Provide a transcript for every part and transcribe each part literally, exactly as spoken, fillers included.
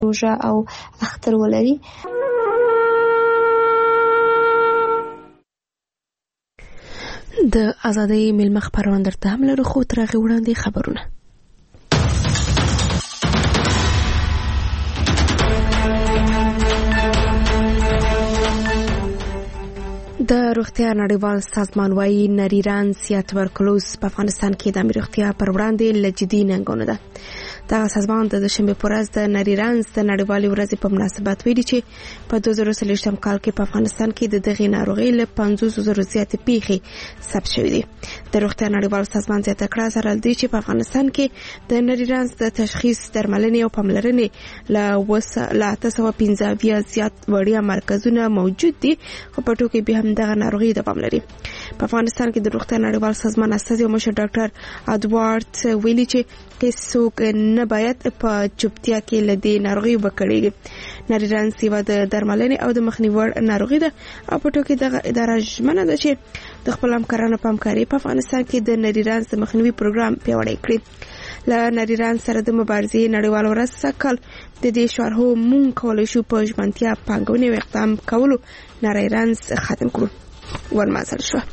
روژه او اختر ولري. د ازادۍ میلمه خپرونه درته هم لرو، خو تر هغې وړاندې خبرونه. د روغتیا نړیوال سازمان وايي نري رنځ یا توبرکلوز په افغانستان کې د عامه روغتیا پر وړاندې له جدي ننګونو ده. دغه سازمان د دوشنبې په ورځ د نري رنځ د نړیوالې ورځې په مناسبت ویلي چې په دوه زره څلوېښتم کال کې په افغانستان کې د دغې ناروغۍ له پنځوس زرو زیاتې پیښې ثبت شوې دي. د روغتیا نړیوال سازمان زیاته کړه سره دي چې په افغانستان کې د نري رنځ د تشخیص، درملنې او پاملرنې له اته سوه پنځه اویا زیات وړیا مرکزونه موجود دي، خو په ټول کې به هم دغه ناروغي د پام لري. په افغانستان کې د روغتیا نړیوال سازمان استازي او مشر ډاکټر ادوارد ویلي چې هیڅوک نه باید په چوپتیا کې له دې ناروغي وکړي. نري رنځ یوه د درملنې او د مخنیوي وړ ناروغي ده او په ټول کې دغه اداره ژمنه ده چې د خپل همکارانو په همکارۍ په افغانستان کې د نري رنځ د مخنیوي پروګرام پیاوړی کړي. له نري رنځ سره د مبارزې نړیوال ورځ سکل د دې شعار هو مونږ کولی شو په ژمنتیا پانګونې او اقدام کولو نري رنځ ختم کړو. ولمنځل شوه.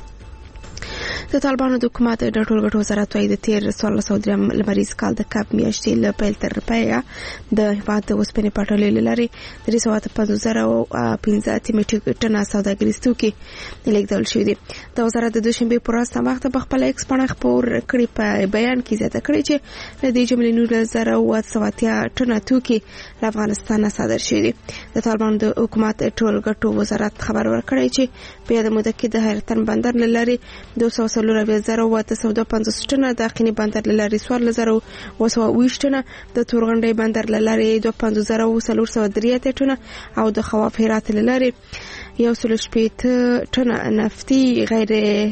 د طالبانو د حکومت د ټولګټو وزارت وايي د تیر څوارلس سوه درېیم لمریز کال د کب میاشتې له پیل تر پایه د هېواد د اوسپنې پټلۍ له لارې درې سوه پنځوس زره پنځه اتیا میټریک ټنه سوداګریز توکي لیږدول شوي دي. د وزارت د دوشنبې په ورځ وخت په خپله ایکس پاڼه خپور کړي په بیان کې زیاته کړې چې له دې جملې نولس زره اوه سوه اتیا ټنه توکي له افغانستان صادر شوي دي. د طالبانو د حکومت ټولګټو وزارت خبر ورکړی چې په یاده موده کې د حیرتن بندر له لارې دوه سوه څلور اویا زره اوه سوه پنځوس ټنه، د اقینې بندر له لارې څوارلس زره اوه سوه اوویشت ټنه، د تورغونډۍ بندر له لارې دوه پنځوس زره څلور سوه درې اتیا ټنه او د خواف هرات له لارې یو سل شپېته ټنه نفتي، غیر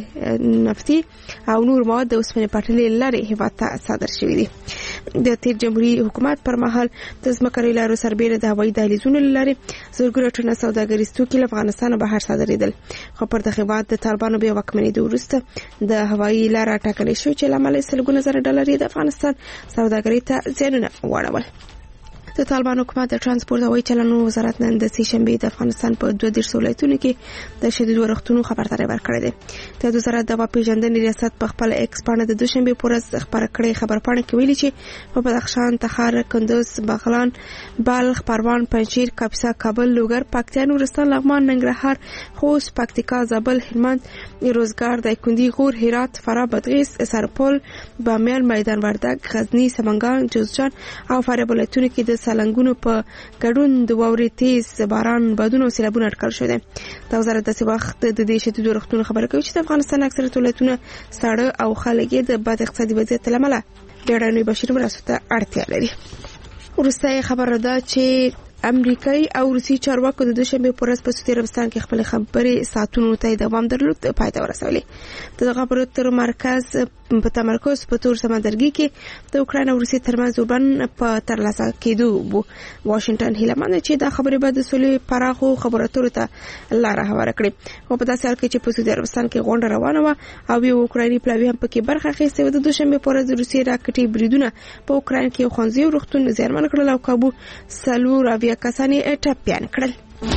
نفتي او نور مواد د اوسپنې پټلۍ له لارې هېواد ته صادر شوي دي. د تیر جمهوریت حکومت پر مهال د ځمکنیو لارو سربېره د هوایي دهلیزونو له لارې زرګونه ټنه سوداګریز توکي له افغانستانه بهر صادرېدل، خو پر دغه هېواد د طالبانو بیا واکمنېدو وروسته د هوایي لاره ټاکلې شوې چې له امله سلګونه زره ډالر د افغانستان سوداګرۍ ته زیانونه واړول. د طالبان حکومت د ترانسپورت او هوایي چلنونو وزارت نن د سې شنبې د افغانستان په دوه دېرش ولایتونو کې د شدید ورښتونو خبرداری ورکړی دی. د وزارت د هوا پیژندنې ریاست په خپل ایکس پاڼه د دوشنبې په ورځ خپاره کړې خبرپاڼه کې ویلي چې په بدخشان، تخار، کندوز، بغلان، بلخ، پروان، پنجشیر، کاپیسا، کابل، لوګر، پکتیا، نورستان، لغمان، ننګرهار، خوست، پکتیکا، زابل، هلمند، روزګار، دایکنډي، غور، هرات، فراه، بادغیس، سرپل، بامیان، میدان وردګ، غزني، سمنګان، جوزجان او فاریاب ولایتونو کې د سالنګونو په ګډون د واورې، تیز باران، بادونه او سیلابونه اټکل شوي دي. د وزارت داسې وخت د دې شدیدو ورښتونو خبره کوي چې د افغانستان اکثریت ولایتونه ساړه او خلک یې د بد اقتصادي وضعیت له امله بیړنیو بشري مرستو ته اړتیا لري. وروسته خبره ده چې امریکایي او روسي چارواکو د دوشنبې په ورځ په سعودي عربستان کې خپلې خبرې ساعتونو ته دوام درلود پای ته ورسولې. د خبرو تر مرکز په تمرکز په تور سمندرګي کې د اوکراین او روسیې ترمنځ اوربند په ترلاسه کېدو وو. واشنگټن هیله مند چې دا خبرې به د سولې پراخو خبرو اترو ته لاره هواره کړي. خو په داسې حال کې چې په سعودي عربستان کې غونډه روانه وه او یو اوکرایني پلاوي هم پکې برخه اخیستې وه، د دوشنبې په ورځ د روسیې راکټي بریدونه په اوکراین کې یو ښوونځي او روغتون زیانمن کړل او کابو څلور اویا کسان یې ټپیان کړل.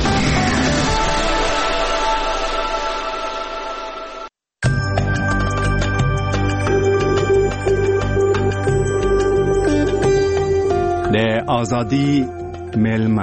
د آزادی میلمه.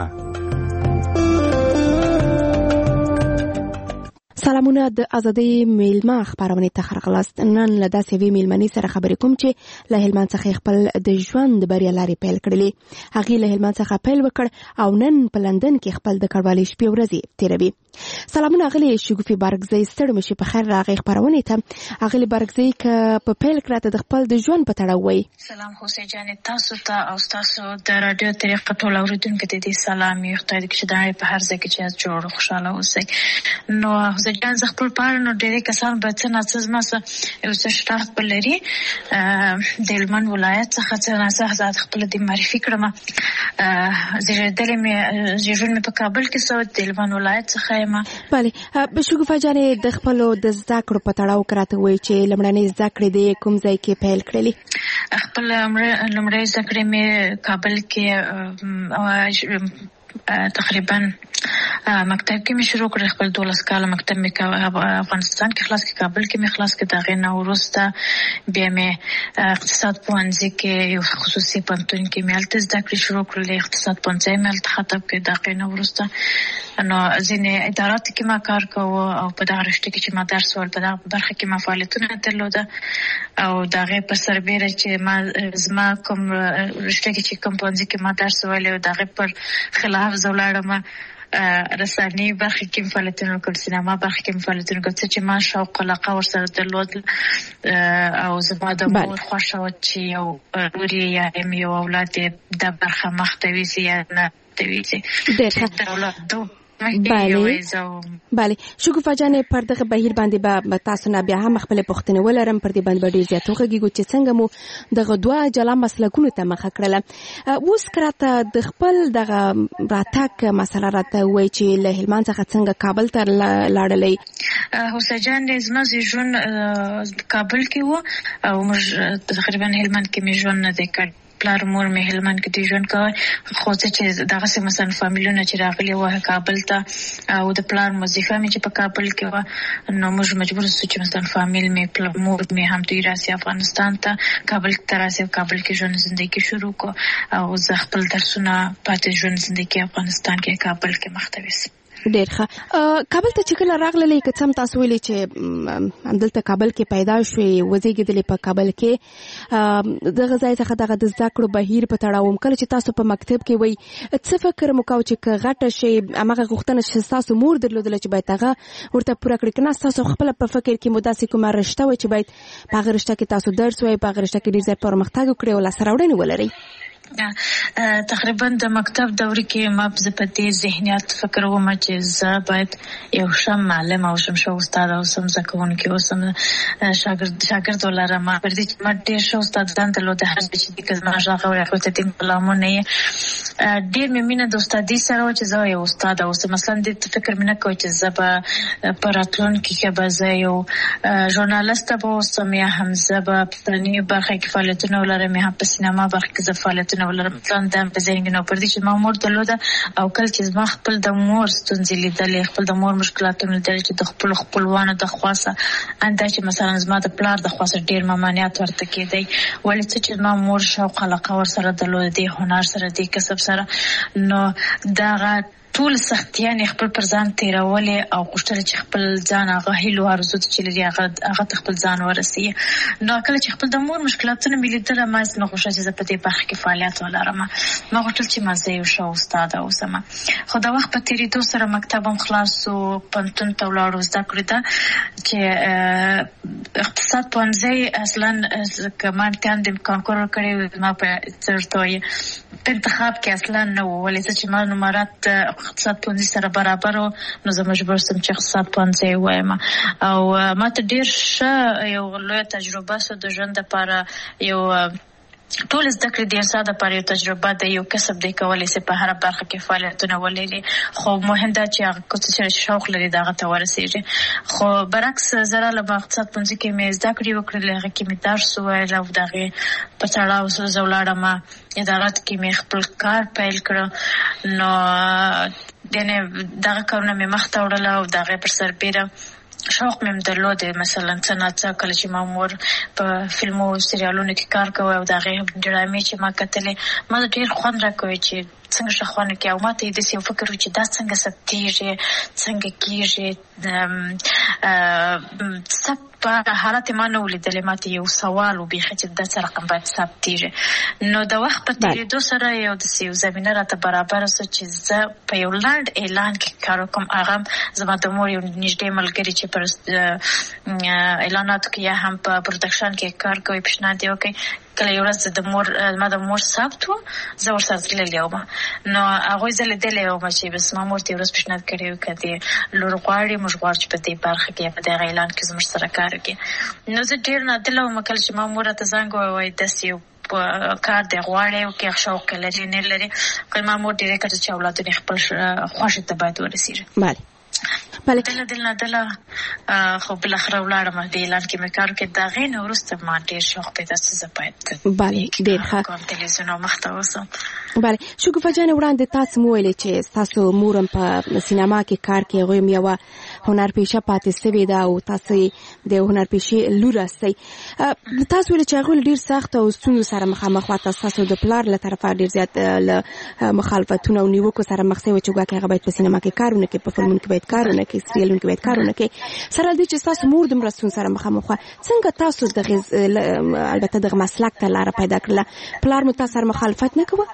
سلامونه، د ازادۍ میلمه خبرونه ته راغلاست. نن له داسې وی میلمنې سره خبرې کوم چې له هلمند څخه خپل د ژوند بریا لارې پیل کړلې. هغه له هلمند څخه پیل وکړ او نن په لندن کې خپل د کډوالۍ شپې ورځې تیروي. سلامونه غلي شګوفي بارګزی، ستړي مشي په خیر راغی خبرونه ته. هغه بارګزی ک په پیل کړه د خپل د ژوند په تړاو وای. سلام حسین جان، تاسو ته او تاسو د رادیو طریقه ټول اوریدونکو ته دې سلام. یو خدای دې چې دا په هر ځای کې چې جوړ خوشاله اوسئ. نو حسین بیا زه خپل پاره نو ډېرې کسان به څه ناڅه زما څه یو څه شناخت به لري د هلمند ولایت څخه څه ناڅه زه خپله دې معرفي کړم. زیږېدلې مې زیږون مې په کابل کې سو د هلمند ولایت څخه یم. بله شګوفه جانې د خپلو د زده کړو په تړاو که راته ووایي چې لومړنۍ زده کړې د کوم ځای کې پیل کړلې؟ خپل لومړۍ زده کړې مې کابل کې تقریبا مکتب کې مې شروع کړ. خپل دولس کاله مکتب مې افغانستان کې خلاص کې کابل کې مې خلاص کې د هغې نه وروسته بیا مې اقتصاد پوهنځي کې یو خصوصي پوهنتون کې مې هلته زده کړې شروع کړلې. اقتصاد پوهنځی مې هلته ختم کړ. د هغې نه وروسته نو ځینې اداراتو کې ما کار کوه او په دغه رشته کې چې ما درس ویل په دغه برخه کې ما فعالیتونه درلوده او د هغې پر سربیره چې ما زما کوم رشته کې چې کوم پوهنځي کې ما درس ویلی و د هغې پر خلاف زه ولاړم رسنۍ برخه کې مې فعالیتونه وکړل، سینما برخه کې مې فعالیتونه وکړل، څه چې ما شوق علاقه ورسره درلود او زما د مور خوښه وه چې یو لور یې یا یم یو اولاد یې دا برخه مخته ویسي یا نه ویسي. ډېر ښه. بله بله شګوفه جانې پر دغه بهیر باندې به تاسو نه بیا هم خپلې پوښتنې ولرم. پر دې باندې به ډېر زیات وغږېږو چې څنګه مو دغه دوه جلا مسلکونو ته مخه کړله. اوس که راته د خپل دغه راتګ مسله راته ووایي چې له هلمند څخه څنګه کابل ته لاړلئ؟ هوسا جان زما زیږون کابل کې و او موږ تقریبا هلمند کې مې ژوند نه دی کړی. پلار مور مې هلمند کې دی ژوند کوی، خو څه چې دغسې مثلا فامیلونه چې راغلي وه کابل ته او د پلار وظیفه مې چې په کابل کې وه نو موږ مجبور سو چې مثلا فامیل مې مور مې هم دوی راسي افغانستان ته کابل ته راسي او کابل کې ژوند زندګي شروع کو او زه خپل درسونه پاتې ژوند زندګي افغانستان کې کابل کې مخته ویسم. ډېر ښه. کابل ته چې کله راغللې که څه هم تاسو ویلې چې همدلته کابل کې پیدا شوې وزېږېدلې په کابل کې دغه ځای څخه دغه د زده کړو بهیر په تړاو کله چې تاسو په مکتب کې وئ څه فکر مو کوه چې که غټه شئ همغه غوښتنه چې ستاسو مور درلودله چې باید هغه ورته پوره کړي که نه ستاسو خپله په فکر کې مو داسې کومه رشته وه چې باید په هغه رشته کې تاسو درس وایئ په هغه رشته کې ډېر زیات پرمختګ وکړئ او لاسته راوړنې ولرئ؟ تقریبا د مکتب دورې کې ما په دې ذهنیت فکر وم چې زه باید یو ښه معلم اوسم، ښه استاد اوسم، زده کوونکی اوسم، شاګرد ولرم. پر دې چې ما ډېر ښه استادان درلوده هر ځای چې دي که زما غږ اوري خو ته دې غلامونه یې ډېر مې مینه د استادۍ سره وه چې زه یو استاد اوسم. مثلا دې فکر مې نه کوی چې زه به په راتلونکي کې به زه یو ژورنالسته به اوسم یا هم زه به په فلاني برخه کې فعالیتونه ولرم یا هم په سینما برخه کې زه فعالیتونه ولرم. مثلا دا په ذهن کې نه پر دې چې ما مور درلوده او کله چې زما خپل د مور ستونزې لیدلې خپل د مور مشکلاتونه لیدلې چې د خپلو خپلوانو د خواسه اندا چې مثلا زما د پلار د خواسه ډېر ممانعت ورته کېدی ولې څه چې زما مور شوق علاقه ورسره درلوده دې هنر سره دې کسب سره نو دغه ټول سختیانې خپل پر ځان تېرولې او غوښتل چې خپل ځان هغه هیلو ارزو چې لري هغه ته خپل ځان ورسوي. نو کله چې خپل د مور مشکلاتونه مې لیدله ما هېڅ نه غوښتل چې زه په دې برخه کې فعالیت ولرم. ما غوښتل چې ما زه یو ښه استاده اوسم. خو د وخت په تېرېدو سره مکتب هم خلاص شو، پوهنتون ته ولاړو، زده کړې ته چې اقتصاد پوهنځی اصلا که ما امتحان د کانکور ورکړی ما په څه ورته وایي په انتخاب کې اصلا نه و ولې څه چې ما نمرات اقتصاد پوهنځي سره برابر و نو زه مجبور شوم چې اقتصاد پوهنځی ووایم او ما ته ډېر ښه یو لویه تجربه شو د ژوند دپاره. یو ټول زده کړې د انسان دپاره یو تجربه ده، یو کسب دی کولی سي په هره برخه کې فعالیتونه ولري خو مهم ده چې هغه څه چې شوق لري د هغه ته ورسېږي. خو برعکس زه راغلم اقتصاد پوهنځي کې مې زده کړې وکړلې هغه کې مې درس وویل او د هغې په تړاو زه ولاړم اداراتو کې مې خپل کار پیل کړه. نو یعنې دغه کارونه مې مخته وړله او د هغې پر سربیره شوق مې درلود. مثلا څه ناڅه کله چې ما مور په فلمو سریالونو کې کار کوي او د هغې ډرامې چې ما کتلې ما ډېر خوند راکوي چې څنګه ښه خوند کوي او ما ته یې داسې یو فکر و چې دا څنګه ثبتېږي څنګه کېږي ثبت په حالت ما نه و لیدلی. ما ته یو سوال و بیخي چې دا څه رقم باید ثبتېږي. نو د وخت په تېرېدو سره یو داسې یو زمینه راته برابره سوه چې زه په یو لنډ اعلان کې کار وکړم. هغه هم زما د مور یو نږدې ملګري چې پر اعلاناتو کې یا هم په پروډکشن کې کار کوي پیشنهاد یې وکړی کله یو ورځ د مور ما د مور ثبت و زه ورسره تللې وم نو هغوی زه لیدلې وم چې بس ما مور ته یو ورځ پیشنهاد کړی و که دې لور غواړي موږ غواړو چې په دې برخه کې په دغه اعلان کې زموږ سره کار وکړي نو زه ډېر نادله وم کله چې ما مور راته زنګ ووایي داسې یو کار دی غواړي او کې شوق لري نه لري کله ما مور ډېرې کړه چې اولادونه خپل خوښې ته باید ورسېږي بله بله دله دله دله خو بالاخره ولاړم د اعلان کې مې کار وکړ د هغې نه وروسته ما ډېر شوق پیدا چې زه باید بله ډېر ښه کوم تلویزیون او مخ ته اوسم بله شګوفه جانې وړاندې تاسو مو ویلې چې ستاسو مور هم په سینما کې کار کوي هغوی هم یوه هنرپیشه پاتې سوې ده او تاسو د هنرپیشې لور هستئ تاسو ویلې چې هغوی له ډېر سخت او ستونزو سره مخامخ وه ستاسو د پلار له طرفه ډېر زیات له مخالفتونو او نیوکو سره مخ شوی چې ګواکې هغه باید په سینما کې کار ونه کړي په فلمونو کې باید کار ونه کړي سریالونو کې باید کار ونه کړي سره له دې چې ستاسو مور دومره ستونزو سره مخامخ وه څنګه تاسو دغه البته دغه مسلک ته لاره پیدا کړله پلار مو تاسو سره مخالفت نه کوه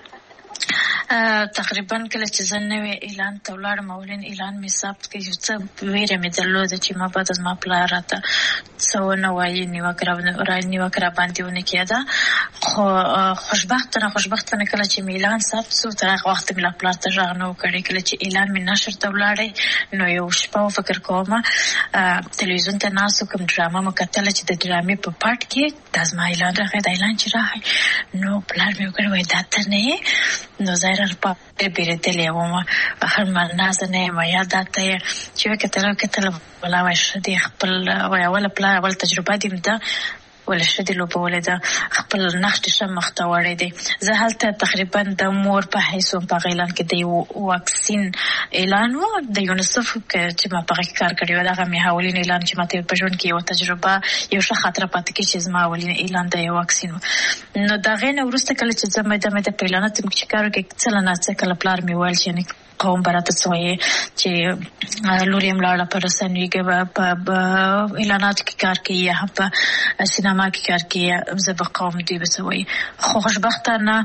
تقریبا کله چې زه نوې اعلان ته ولاړم اولین اعلان مې ثبت کړ یو څه ویره مې درلوده چې ما بعد زما پلار راته څه ونه وایي نیوکه راباندې ونه کېده خو خوشبختانه خوشبختانه کله چې مې اعلان ثبت شو تر هغه وخته مې لا پلار ته غږ نه و کړی کله چې اعلان مې نشر ته ولاړی نو یو شپه فکر کوم تلویزیون ته ناست کوم ډرامه مې کتله چې د ډرامې په پټ کې دا زما اعلان راغی دا اعلان چې راغی نو پلار مې وکړ وایي دا ته نه یې نو ظاهرا په بیرېدلې وم هر نازه نه یم یا دا ته یې چې وکتله وکتله ولا وایي ښه دی خپل وایي اوله پلار اول تجربه دې ده ولې ښه دې لوبولی ده خپل نقش دې ښه مخ ته وړی دی زه هلته تقریبا د مور په حیث وم په هغه اعلان کې د یو واکسین اعلان و د یونیسف چې ما په هغه کې کار کړی و د هغه مې اولین اعلان چې ماته په ژوند کې یوه تجربه یو ښه خاطره پاتې کړي چې زما اولین اعلان د یو واکسین و نو د هغې نه وروسته کله چې زه میده میده په اعلاناتو کې کار وکړې څه له ناڅه کله پلار مې ویل چې یعنې قوم براته څه وایي چې لور یې ملاړه په رسنیو کې په اعلاناتو کې کار کوي یا هم په سینما کې کار کوي زه به قوم دوی به څه وایي خو خوشبختانه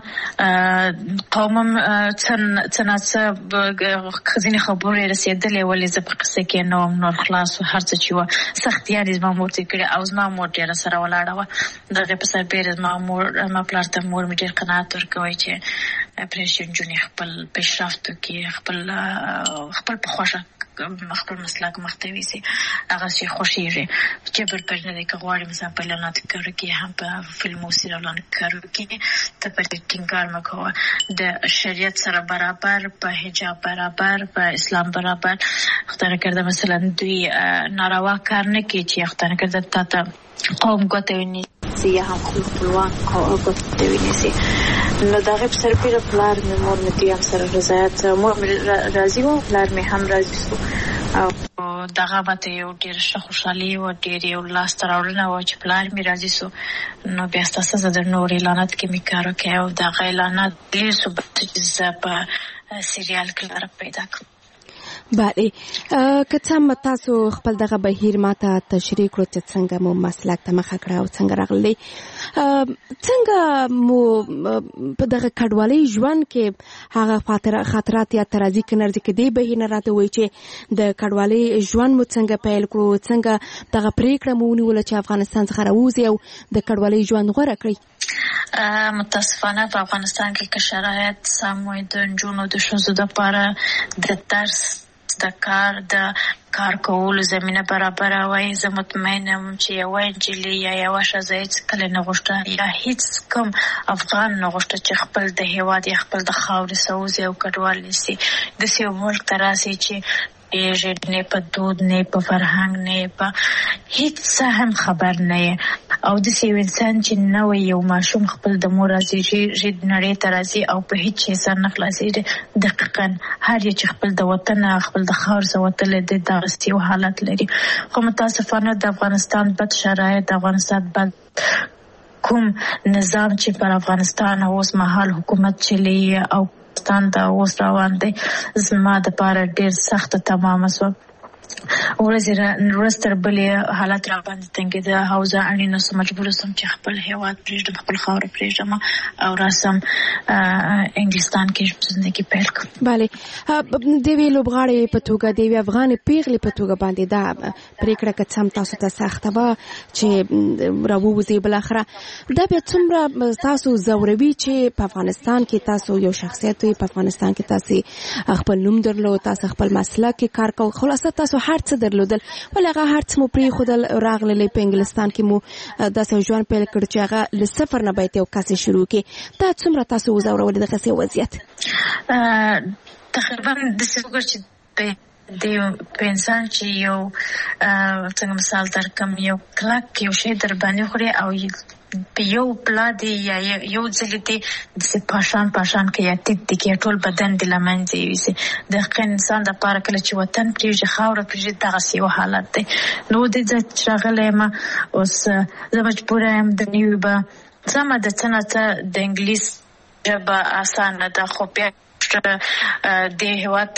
قوم هم څه ناڅه ځینې خبرې رسېدلې ولې زه په قصه کې نه وم نور خلاص هر څه چې وه سختیانې زما مور ته کړې او زما مور ډېره سره ولاړه وه د هغې په سربیره زما مور ما پلار ته مور مې ډېر قناعت ورکوی چې پرېږدي نجونې خپل پیشرفت وکړي خپل خپل په خوښه خپل مسلک مخ ته یوسي هغسې خوښېږي جبر پرې نه دی که غواړي مثلا په اعلاناتو کې کار وکړي هم په فلمو سریالانو کې کار وکړي ته پرې ټینګار مه کوه د شریعت سره برابر په حجاب برابر په اسلام برابر خدای نکرده مثلا دوی ناروا کار نه کوي چې خدای نکرده تا ته قوم ګوته ونیسي یا هم خپل خپلوان ګوته ونیسي نو د هغې په سربیره پلار مې مور مې دوی هم سره رضایت مور مې راضي وه پلار مې هم راضي شو او دغه ماته یو ډېره ښه خوشحالي وه ډېر یو لاسته راوړنه وه چې پلار مې راضي شو نو بیا ستاسو زه د نور اعلانات کې مې کار وکړی او د هغه اعلانات ډېر ثبوت چې زه په سریال کې لاره پیدا کړم بله که څه هم تاسو خپل دغه بهیر ماته تشریح کړو چې څنګه مو مسلک ته مخه کړه او څنګه راغلی څنګه مو په دغه کډوالۍ ژوند کې هغه خاطرات یا ترازي که نرځي کې دې بهیر نه راته وایي چې د کډوالۍ ژوند مو څنګه پیل کړو څنګه دغه پرېکړه مو ونیوله چې افغانستان څخه راوځئ او د کډوالۍ ژوند غوره کړئ متاسفانه په افغانستان کې که شرایط سم وي د نجونو د ښځو دپاره د درس د کار د کار کولو زمینه برابره وای زه مطمئنه یم چې یوه نجلۍ یا یوه ښځه هېڅ کله نه غوښته یا هېڅ کوم افغان نه غوښته چې خپل د هېواد یا خپل د خاورې څخه وځي او کډوال نیسي داسې یو ملک ته راسي چې پیژې نه په دود نه په فرهنګ نه په هیڅ څه هم خبر نه او داسې یو انسان چې نوی یو ماشوم خپل د مور راځي نړۍ ته راځي او په هیڅ شي سر نه خلاصېږي دقیقا هر یو چې خپل د وطن خپل د خاور څخه وتلی دی دغسې یو حالت لري خو متاسفانه د افغانستان بد شرایط د افغانستان بد کوم نظام چې پر افغانستان اوس مهال حکومت چلی او ستان دا اوس روان دی زما د پاره ډېر سخت تمامه شو ورځ ورځ تر بلې حالت را باندې تنګېده او زه اړینه سم مجبوره سم چې خپل هیواد پرېږدم خپل خاوره پرېږدم او راسم انګلستان کې ژوندګي پیل کړم. بله د یوې لوبغاړې په توګه د یوې افغانې پیغلې په توګه باندې دا پرېکړه که څه هم تاسو ته سخته وه چې راووځئ بالاخره دا بیا څومره تاسو ځوروي چې په افغانستان کې تاسو یو شخصیت وي، په افغانستان کې تاسو خپل نوم درلود، تاسو خپل مسلک کې کار کوئ، خلاصه تاسو هر څه درلودل ولې هغه هر څه مو پرېښودل راغللی په انګلستان کې مو داسې ژوند پیل کړ چې هغه له صفر نه باید یو کس شروع کړي. دا څومره تاسو وځورولې دغسې وضعیت؟ تقریبا داسې وګوره چې د انسان چې یو څنګه مثال درکم یو کلک یو شی در باندې خوري او په یو پلا دی یا یو ځل دی د پاشان پاشان کې یا ټیټ دی کې ټول بدن د لمنځه یوسي د انسان د پاره کله چې وطن پریږي خاور پریږي دغه یو حالت دی. نو د ځت شغله ما اوس زه مجبوره یم د نیو به سم د څنګه د انګلیس ژبه اسانه ده خو بیا د هیواد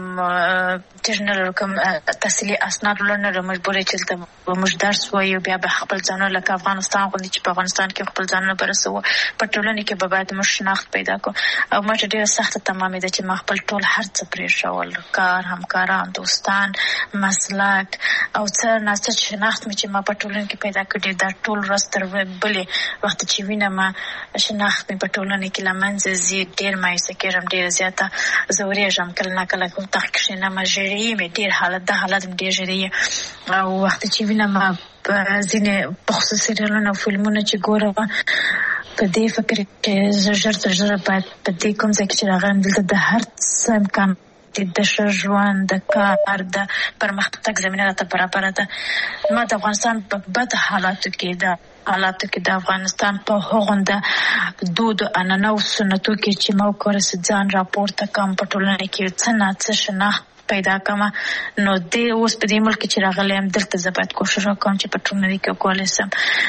جنرال کوم تحصیلي اسناد لرنه مجبورې چې د موږ درس وایو بیا به خپل ځانونه لکه افغانستان غوندې چې په افغانستان کې خپل ځانونه برسو په ټولنه کې به باید موږ شناخت پیدا کړو او ما ته ډېره سخته تمامېده چې ما خپل ټول هر څه پرېښول، کار، همکاران، دوستان، مسلک او څه نه څه شناخت مې چې ما په ټولنه کې پیدا کړی دا ټول ورځ تر بلې وخت چې وینم شناخت مې په ټولنه کې له منځه ځي ډېر مایوسه کېږم، ډېره زیاته زوریږم، کله نه کله کوم تحقیق کښېنم ژړې مې ډېر حالت دا حالت مې ډېر ژړې او وخت چې وینم په ځینې په خصوص سریالونه او فلمونه چې ګورم په دې فکر کې زه ژر تر ژره باید په دې کوم ځای کې چې راغلم دلته د هر څه امکان د ښه ژوند د کار د پرمختګ زمینه راته برابره ده. ما د افغانستان په بد حالاتو کې د حالاتو کې د افغانستان په هغونده دود عنعنو سنتو کې چې ما وکړه ځان راپورته کم په ټولنه کې څه نه څه شناخت پیدا کما نو دې اوس په دې ملک چې راغلی یم دلته زه باید کوشش وکړم چې په ټولنه کې وکولی سم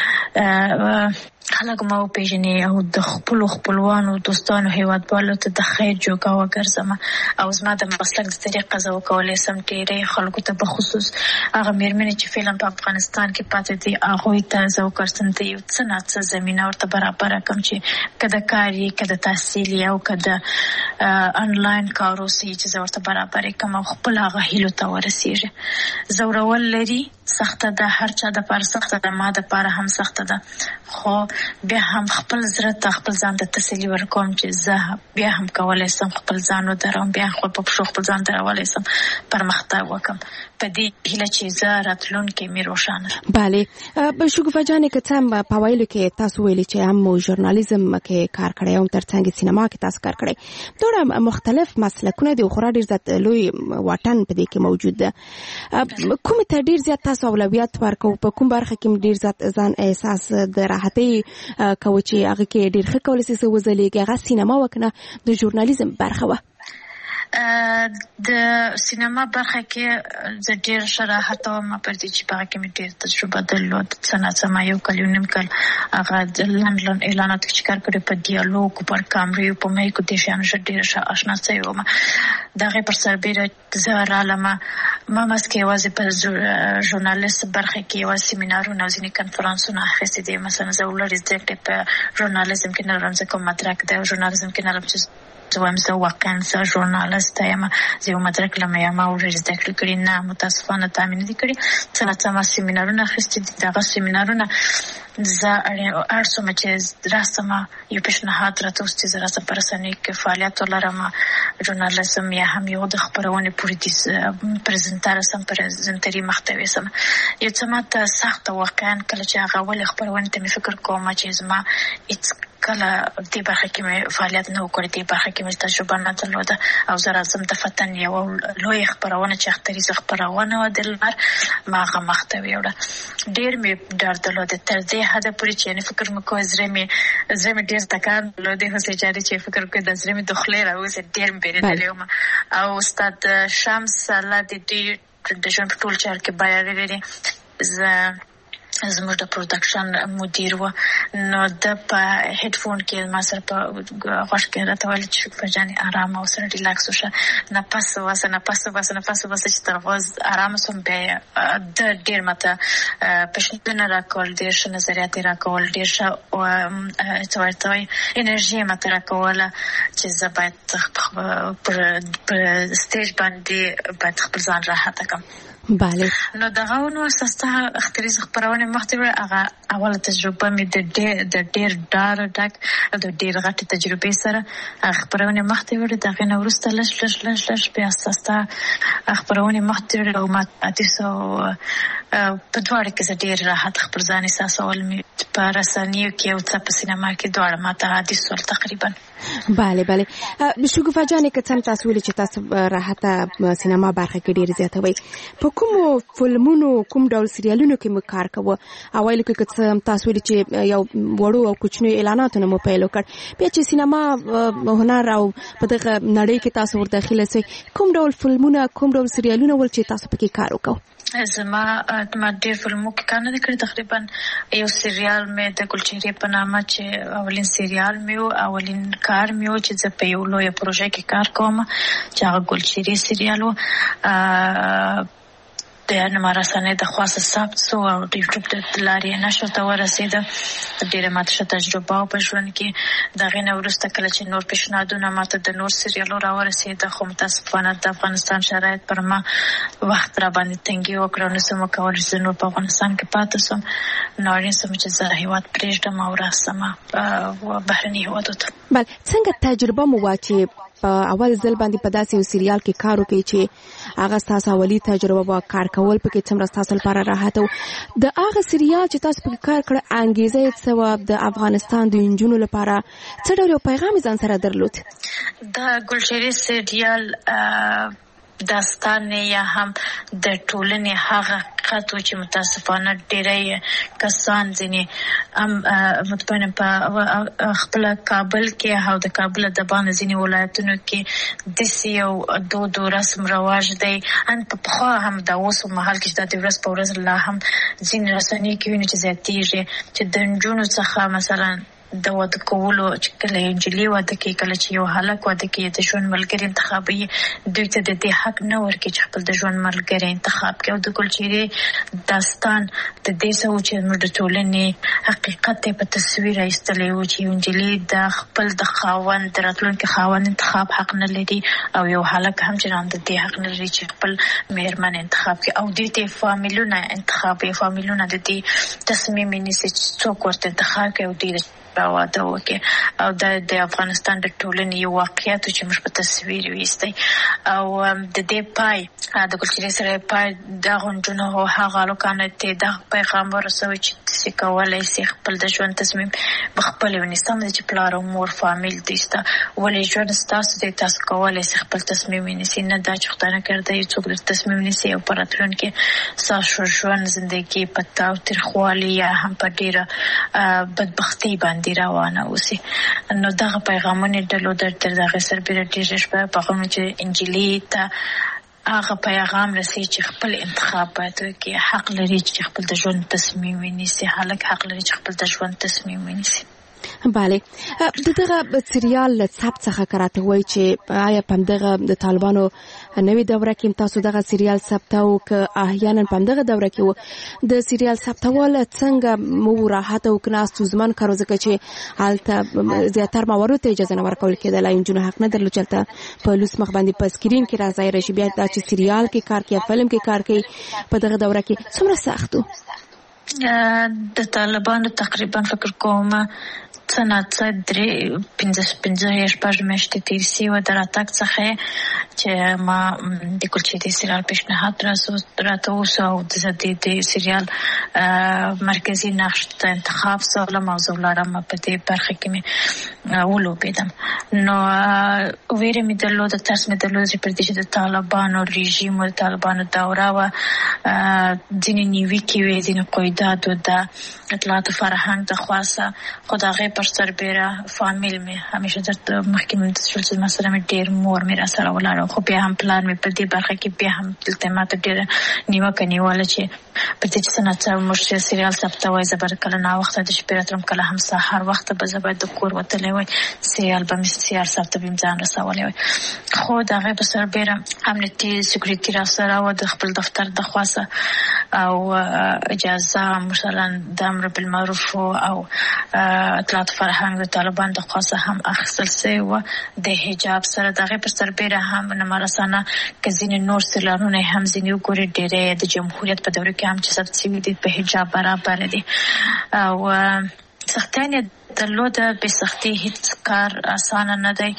خلک ما وپېژني او د خپلو خپلوانو دوستانو هیوادوالو ته د خیر جوګه وګرځم او زما د مسلک د طریقه زه وکولی سم ډېرې خلکو ته بخصوص هغه مېرمنې چې فعلا په افغانستان کې پاتې دي هغوی ته زه وکړسم ته یو څه نه څه زمینه ورته برابره کړم چې که د کار یې که د تحصیل یې او که د انلاین کار اوسي چې زه ورته برابرې کړم او خپل هغه هیلو ته ورسېږي. ځورول لري، سخته ده، هر چا دپاره سخته ده، ما دپاره هم سخته ده، خو بیا هم خپل زړه ته خپل ځان ته تسلي ورکوم چې زه بیا هم کولی سم خپل ځان ودروم، بیا خپل په پښو خپل ځان درولی سم، پرمختګ وکړم په دې هیله چې زه راتلونکې مې روښانه. بله شګوفه جانې که څه هم په ویلو کې تاسو ویلي چې هم ژورنالیزم کې کار کړی او ترڅنګ سینما کې تاسو کار کړی، دواړه مختلف مسلکونه دي او خورا ډېر زیات لوی واټن په دې کې موجود ده. کومې ته ډېر زیات تاسو اولویت ورکوو؟ په کوم برخه کې ډېر زیات ځان احساس د راحتۍ کوو چې هغه کې ډېر ښه کولی سئ وځلېږي؟ هغه سینما وه که نه د ژورنالیزم برخه وه؟ د سینما برخه کې زه ډېر ښه راحته وم پر دې چې په هغه کې مې ډېر تجربه درلود. څه ناڅه ما یو کال یو نیم کال هغه د لنډ لنډ اعلاناتو کې چې کار کړی په ډیالوګ پر کامرې په میکو دې شیانو ښه ډېره ښه اشنا شوې وم. د هغې پر سربیره زه رالمه ما ماسک یوازې په ژورنالیست برخه کې یوازې سیمینارونه او ځینې کنفرانسونه اخیستي دي. مثلا زه ولرې زده کړې په ژورنالیزم کې نه لرم، ځکه مدرک دی او ژورنالیزم کې نه لرم چې زه وایم زه واقعا زه ژورنالست یم، زه یو مدرک لرم یا ما ورې زده کړې کړي. نه، متاسفانه تا مې نه دي کړي. څه ناڅه ما سیمینارونه اخیستي دي. د هغه سیمینارونه زه اړ شوم چې راسم یو پیشنهاد راته اوس چې زه راسم په رسنیو کې فعالیت ولرم، ژورنالیزم یا هم یو د خپرونې پرزنټر سم پرزنټري محتوی سم. یو څه ماته سخته واقعا کله چې هغه ولې خپرونې ته مې فکر کوم چې زما هېڅ کله دې برخه کې مې فعالیت نه وکړی، دې برخه کې مې تجربه نه درلوده او زه راځم د فتن یوه لویه خپرونه چې اختریزه خپرونه وه د لمر، ما هغه محتوی وړه. ډېر مې ډر درلوده تر دې حده پورې چې یعنې فکر مې کوی زړه مې زړه مې ډېر ټکان درلودی، حسن جاري چې فکر کوی د زړه مې د خولې راوځي. ډېر مې بېرېدلې وم او استاد شمس الله د دوی د ژوند په ټول چارو کې بریالی لري. زه زموږ د پروډکشن مدیر و نو د په هډ فون کې ما سره په غوښ کې راته ویل چې په جاني آرام او سره ریلاکس وشه نفس واسه نفس واسه نفس واسه چې تر غوز آرام سم به د ډیر ماته پښتنه راکول ډیر ش نظریات راکول ډیر ش او توای انرژي ماته راکول چې زبات پر سټیج باندې باید خپل ځان راحت کړم. بله نو دغه نو سسته اختریز خبرونه مختبر هغه اوله تجربه مې د ډېر د ډېر ډار ډک د ډېر غټ تجربه سره خبرونه مختبر دغه نو ورسته لش لش لش لش بیا سسته خبرونه مختبر او ما تاسو په دواړه کې ډېر راحت خبر ځان احساسول مې په رسنیو کې او څه په سینما کې دواړه ماته حدیث ول تقریبا. بله بله شګوفه جانې که څنګه تاسو ویل چې تاسو راحته سینما برخه کې ډېر زیاته وي په کوم فلمونو کوم ډول سریالونو کې مو کار کوو اوایل کې که تاسو ویل چې یو وړو او کوچنیو اعلاناتونه مو پیل وکړ بیا چې سینما هنر او په دغه نړۍ کې تاسو ور داخله سئ کوم ډول فلمونه کوم ډول سریالونه ول چې تاسو پکې کار وکړو؟ زما ما ډېر فلمو کې کار نه کړی تقریبا یو سریال مې د ګلچهره په نامه چې اولین سریال مې او اولین کار مې و چې زه په یو لوی پروژه کې کار کوم چې هغه ګلچهره سریال و د نمارسانه د خاصه ثبت سو او د یوټیوب د لارې نشر ته ورسېده ډېره ماته تجربه په ژوند کې دغه نه ورسته کله چې نور پیشنهادونه ماته د نور سریالو را ورسېده خو متاسفانه د افغانستان شرایط پر ما وخت را باندې تنګي وکړو نو سم کول چې نور په افغانستان کې پاتې سم نو اړین سم چې زه هیواد پرېږدم او راستم او بهرني هیوادو ته. بل څنګه تجربه مو واچي په اول ځل باندې په داسې یو سریال کې کار وکړي چې هغه تاسو اولی تجربه وا کار کول پکې څومره تاسو لپاره راحت او د هغه سریال چې تاسو پکې کار کړ انګیزه یې څه د افغانستان د انجونو لپاره څه ډول پیغام ځان سره درلود؟ د ګلشری سریال داستان یا هم د ټولنې هغه حقیقت چې متاسفانه ډېری کسان ځینې ام متبنه په خپل کابل کې او د کابل د باندې ځینې ولایتونو کې د سیو دود رسم رواج دی ان په خو هم د اوس مهال کې د ورځ په ورځ لا هم ځینې رسنۍ کې ویني چې زیاتېږي چې د نجونو څخه مثلا د واده کولو چې کله انجلي واده کې کله چې یو هلک واده کې د ژوند ملګری انتخابي دوی ته د دې حق نه ورکړي چې خپل د ژوند ملګری انتخاب کړي او د ګلچهره داستان د دې څه و چې موږ د ټولنې حقیقت په تصویر ایستلی و چې انجلي د خپل د خاوند د راتلونکي خاوند انتخاب حق نه لري او یو هلک هم چې د دې حق نه لري چې خپل مېرمن انتخاب کړي او د دې فامیلونه انتخاب یې فامیلونه د دې تصمیم نیسي چې څوک ورته انتخاب کوي او دې راوده وکي او د افغانستان د ټولنې یو واقعیت چې موږ په تصویر ویستي او د دې پای د ګلچهره سره پای د غونډونو او هغه لوکانه ته د پیغام ورسوي چې څه کولای شي خپل د ژوند تصمیم بخپل ونیسم چې پلار او مور فامیل دسته ولې ژوند ستاسو د تاسو کولای شي خپل تصمیم ونیسي نه دا چې خدای نه کړی څوک د تصمیم ونیسي او پراتلون کې ساسو ژوند ژوندۍ په تاو ترخوالي یا هم په ډیره بدبختی باندې دی روانه اوسي نو دغه پیغامونه د لودر تر دغه سربېره ډېر شپه په کوم چې انجلي ته هغه پیغام رسي چې خپل انتخاب باید کې حق لري چې خپل د ژوند تصمیم ونیسي هلک حق لري چې خپل د ژوند تصمیم ونیسي. بله دغه سریال ثبت څخه کراته وای چې آیا په دغه د طالبانو نوې دوره کې تاسو دغه سریال ثبتاو ک احیانا په دغه دوره کې د سریال ثبتول څنګه مو راحت او کناستو زمان کارو ځکه چې حالت زیاتره موارد ته اجازه نه ورکول کېده لا انجونو حق نه درلود چې په لوس مخ باندې په سکرین کې راځي راشي بیا د سریال کې کار کوي فلم کې کار کوي په دغه دوره کې څومره سختو د طالبانو تقریبا فکر کوم سنت درې پنځه پنځه شپږ میاشتې تیر شي و د راتګ څخه چې ما د ګلچهره سریال پیشنهاد راته وشو او د دې سریال مرکزی نقش ته انتخاب سره موضوع لرم په دې برخه کې مې ولوبېدم نو ویره مې درلوده تاسو مې درلوده چې پر دې د طالبانو رژیم او طالبانو دوره و ځینې نیوي کې وي ځینې قیدات او د اطلاعات فرهنګ د خاصه خدای پر سربېره فامیل مې همیشه د محکمې د سلسله مسله مې ډېر مور مې را سره ولاړ خو بیا هم پلان مې په دې برخه کې بیا هم دلته ماته ډېره نیوکه نیوله چې په دې چې څه نه څه موږ سریال ثبتوی زه به کله ناوخته د شپې راتلم کله هم سهار وخته به زه باید د کور وتلی وای سریال به مې سریال ثبته به مې ځان رسولی وای خو د هغې په سربیره امنیتي سکیورټي راسره وه د خپل دفتر د خواسه او اجازه مثلا د امر بالمعروف او اطلاعات فرهنګ د طالبان د خواسه هم اخیستل سوی وه د حجاب سره د هغې په سربیره هم نمرسانه که ځینې نور سریالونه یې هم ځینې وګورې ډېری د جمهوریت په دوره کې هم چې ثبت شوي دي په حجاب برابر دي او سختیان یې درلوده بې سختي هېڅ کار اسانه نه دی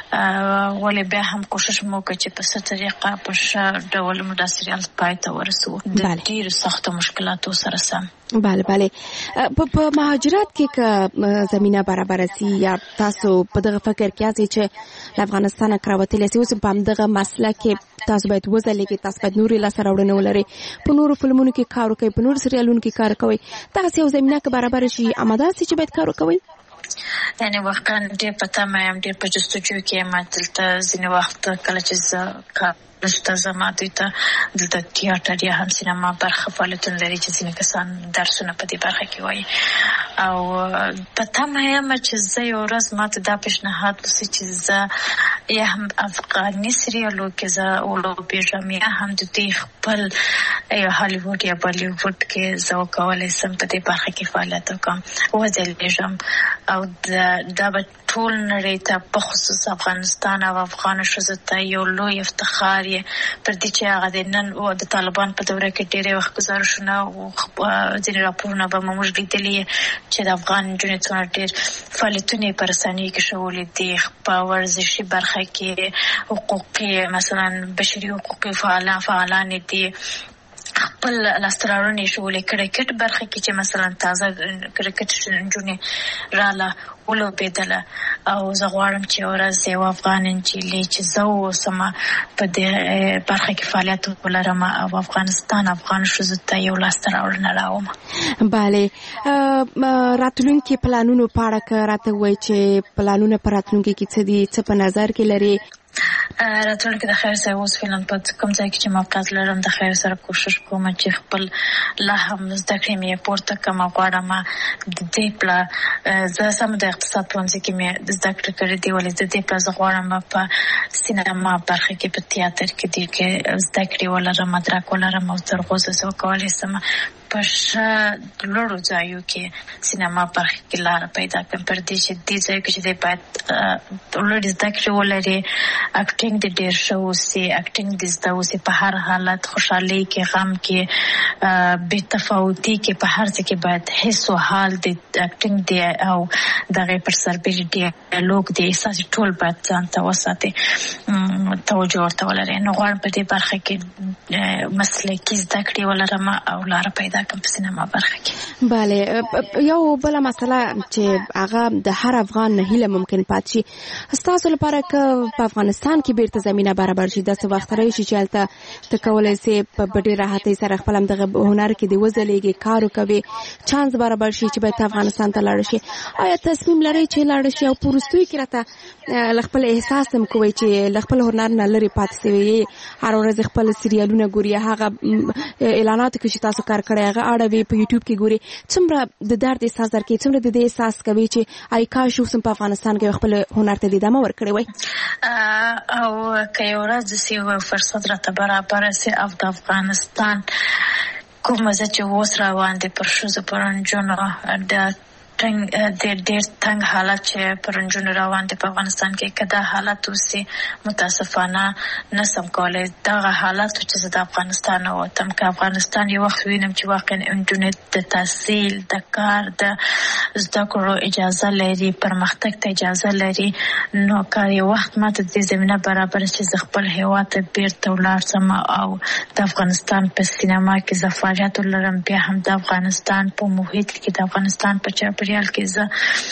ولې بیا هم کوشش مو وکړه چې په څه طریقه په ښه ډول مو دا سریال پای ته ورسوو د ډېرو سختو مشکلاتو سره سم بله بله په مهاجرت کې که زمینه برابره سي یا تاسو په دغه فکر کې یاستئ چې له افغانستانه راوتلی سئ اوس په همدغه مسله کې تاسو باید وځلېږئ تاسو باید نورې لاسته راوړنې ولرئ په نورو فلمونو کې کار وکړئ په نورو سریالونو کې کار کوئ دغسې یو زمینه که برابره شي اماده سي چې باید کار وکوئ یعنې واقعا ډېر په تمه یم ډېر په جستجو کې یم دلته ځینې وخت کله چې زه کار دلته زما دوی ته دلته تیاتر یا هم سینما برخه فعالیتونه لري چې ځینې کسان درسونه په دې برخه کې وایي او په تمه یم چې زه یو ورځ ماته دا پیشنهاد وسي چې زه یا هم افغاني سریالو کې زه ولوبېږم یا هم د دوی خپل یا هالیووډ یا بالیووډ کې زه وکولی سم په دې برخه کې فعالیت وکړم وځلېږم او دا به ټول نړۍ ته په خصوص افغانستان او افغان ښځو ته یو لوی افتخار یې پر دې چې هغه د نن د طالبان په دوره کې ډېری وخت ګزارشونه ځینې راپورونه به موږ لیدلي چې د افغان نجونې څومره ډېر فعالیتونه یې په رسنیو کې ښوولي دي په ورزشي برخه کې حقوقي مثلا بشري حقوقي فعالان فعالان دي خپل لاسته راوړنې ښوولې کرکټ برخه کې چې مثلا تازه کرکټ نجونې راله ولوبېدله او زه غواړم چې یوه ورځ یوه افغان نجلۍ چې زه اوسم په دې برخه کې فعالیت ولرم او افغانستان افغان ښځو ته یو لاسته راوړنه راوړم بله راتلونکي پلانونو په اړه که راته ووایي چې پلانونه په راتلونکي کې څه دي څه په نظر کې لري راتلونکي د خیر سره اوس فعلا په کوم ځای کې چې موقعیت لرم د خیر سره کوشش کوم چې خپل لا هم زده کړې مې پورته کړم غواړم د دې پله زه سم د اقتصاد پوهنځي کې مې زده کړې کړې دي ولې د دې پله زه غواړم په سینما برخه کې په تیاتر کې دې کې زده کړې ولرم مدرک ولرم او تر اوسه زه وکولی سم په ښه لوړو ځایو کې سینما برخه کې لاره پیدا کړم پر دې چې دې ځای کې چې دی باید لوړې زده کړې ولري اکټینګ دې ډېر ښه اوسي اکټینګ دې زده اوسي په هر حالت خوشحالۍ کې غم کې بې تفاوتي کې په هر څه کې باید حس و حال دې اکټینګ دې او دغې پر سربېره ډیالوګ دې احساس ټول باید ځان ته وساتي توجه ورته ولري نو غواړم په دې برخه کې مسلکي زده کړې ولرم او لاره پیدا کړم په سینما برخه کې بله یو بله مسله چې هغه د هر افغان هیله ممکن پاتې شي ستاسو لپاره که په افغانستان کې بیرته زمینه برابر شي داسې وخت راشي چې هلته ته کولی سې په ډېرې راحتۍ سره خپل همدغه هنر کې دې وځلېږې کار وکوې چانس برابر شي چې باید افغانستان ته لاړ شي آیا تصمیم لرئ چې لاړ شي او په وروستیو کې راته له خپل احساس هم کوئ چې له خپل هنر نه لرې پاتې سوي هر ورځ خپل سریالونه ګوري هغه اعلاناتو کې چې تاسو کار کړی هغه اړوي په یوټیوب کې ګوري څومره د درد احساس درکوي څومره د دې احساس کوي چې ای کاش اوس هم په افغانستان کې خپل هنر ته ادامه ورکړې وای او که یو ورځ داسې یو فرصت راته برابره سي او د افغانستان کومه زه چې اوس روان دی پر ښځو پر نجونو د تنګ د ډېر تنګ حالت چې پر نجونو روان دی په افغانستان کې که دا حالت اوسي متاسفانه نسم کولی دغه حالت چې زه د افغانستان نه وتم که افغانستان یو وخت وینم چې واقعا نجونې د تحصیل د کار د زده کړو اجازه لري پرمختګ ته اجازه لري نو که یو وخت ماته د دې زمینه برابره چې زه خپل هېواد ته بیرته ولاړ شم او د افغانستان په سینما کې زه فعالیت ولرم بیا هم د افغانستان په محیط کې د افغانستان په چاپېریال کې زه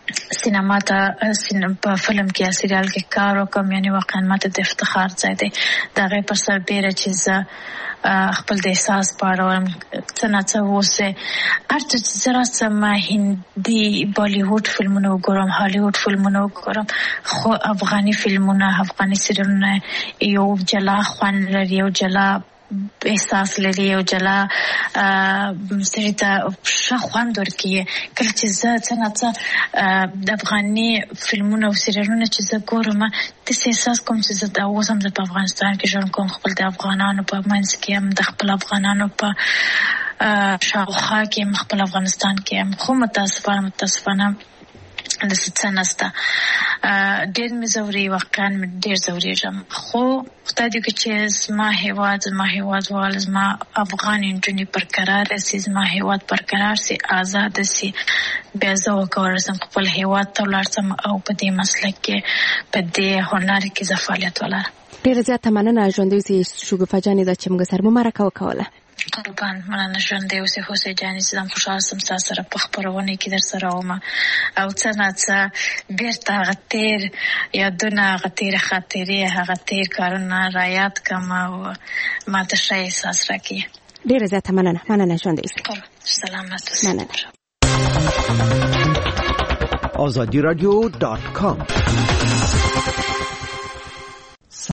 سینما ته په فلم کې یا سریال کې کار وکم، یعنی واقعا ماته د افتخار ځای دی. د هغې پر سربیره چې زه خپل د احساس په اړه وایم څه نه څه اوسې هر څه چې زه راسم هندي بالیووډ فلمونه وګورم، هالیووډ فلمونه وګورم، خو افغاني فلمونه افغاني سریالونه یو جلا خوند لري، یو جلا احساس لري، یو جلا سړي ته ښه خوند ورکوي. کله چې زه څه نه څه د افغاني فلمونه او سریالونه چې زه ګورم داسې احساس کوم چې زه دا اوس هم زه په افغانستان کې ژوند کوم، خپل د افغانانو په منځ کې یم، د خپل افغانانو په شاوخوا کې یم، خپل افغانستان کې یم. خو متاسفانه متاسفانه داسې څه نشته. ډېر مې ځوري، واقعا مې ډېر ځورېږم، خو خدای دې وکړي چې زما هېواد زما هېوادوال زما افغان نجونې برقراره سي، زما هېواد برقرار سي، آزاده سي، بیا زه وکولی شم خپل هېواد ته ولاړ شم او په دې مسلک کې په دې هنر کې زه فعالیت ولرم. ډېره زیاته مننه ژوندۍ اوسې شګوفه جانې دا چې موږ سره مو مرکه وکوله. قربان مننه ژوندۍ اوسې هوسۍ جانې چې زه خوشحاله شم ستا سره په خپرونه کې در سره وم او څه نه څه بېرته هغه تېر یادونه، هغه تېرې خاطرې، هغه تېر کارونه را یاد کړم او ما ته ښه احساس راکړي. ډېره زیاته مننه مننه ژوندۍ اوسې. سلامت اوسې. مننه. آزادی رادیو دات کام